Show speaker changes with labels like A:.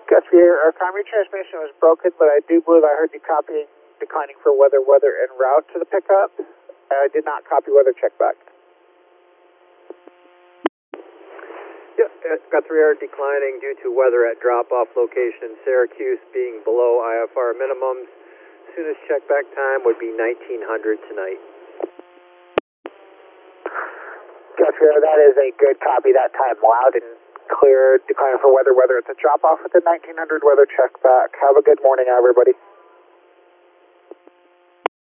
A: Guthrie, our primary transmission was broken, but I do believe I heard you copying declining for weather, en route to the pickup. I did not copy weather check back.
B: Yep, Guthrie Air declining due to weather at drop-off location, Syracuse being below IFR minimums. Soonest check back time would be 1900 tonight.
A: Guthrie Air, that is a good copy that time. Loud and clear, declining for weather at the drop-off with the 1900 weather check back. Have a good morning, everybody.